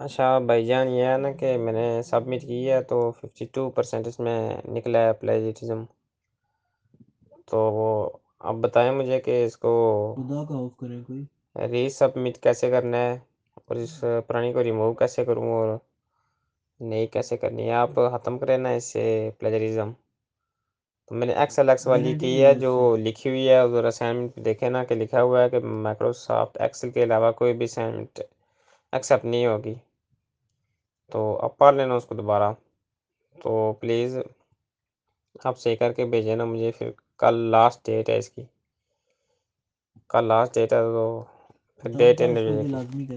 अच्छा भाईजान, ये है ना कि मैंने सबमिट की है तो 52% इसमें निकला है प्लेजरिज्म। तो वो अब बताएं मुझे कि इसको खुदा का ऑफ करें कोई। रीसबमिट कैसे करना है और इस पुरानी को रिमूव कैसे करूँ और नई कैसे करनी है। आप ख़त्म करें ना इससे प्लेजरिज्म। तो मैंने एक्स वाली गारंटी की नहीं है है जो इससे। लिखी हुई है। उधर असाइनमेंट पे देखे ना कि लिखा हुआ है कि माइक्रोसॉफ्ट एक्सेल के अलावा कोई भी असाइनमेंट एक्सेप्ट नहीं होगी। तो अब पढ़ लेना उसको दोबारा। तो प्लीज़ आप सही करके भेजिए ना मुझे। फिर कल लास्ट डेट है इसकी, कल लास्ट डेट है तो फिर 10 डेट 10 एंड पे भेजने की। लाजमी